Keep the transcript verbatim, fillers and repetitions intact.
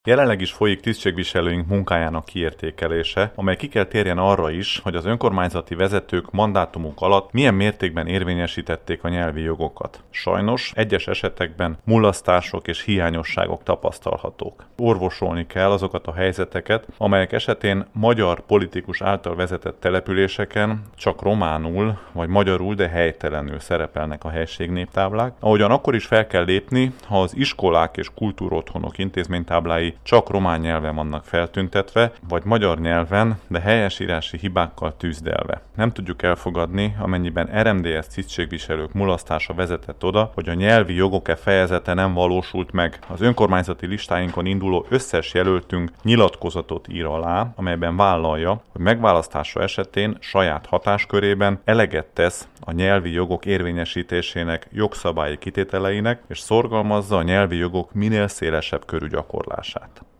Jelenleg is folyik tisztségviselőink munkájának kiértékelése, amely ki kell térjen arra is, hogy az önkormányzati vezetők mandátumuk alatt milyen mértékben érvényesítették a nyelvi jogokat. Sajnos egyes esetekben mulasztások és hiányosságok tapasztalhatók. Orvosolni kell azokat a helyzeteket, amelyek esetén magyar politikus által vezetett településeken csak románul vagy magyarul, de helytelenül szerepelnek a helységnévtáblák, ahogyan akkor is fel kell lépni, ha az iskolák és kultúrotthonok intézménytáblái csak román nyelven vannak feltüntetve, vagy magyar nyelven, de helyesírási hibákkal tűzdelve. Nem tudjuk elfogadni, amennyiben er em dé es tisztségviselők mulasztása vezetett oda, hogy a nyelvi jogok-e fejezete nem valósult meg. Az önkormányzati listáinkon induló összes jelöltünk nyilatkozatot ír alá, amelyben vállalja, hogy megválasztása esetén saját hatáskörében eleget tesz a nyelvi jogok érvényesítésének jogszabályi kitételeinek, és szorgalmazza a nyelvi jogok minél szélesebb körű gyakorlását.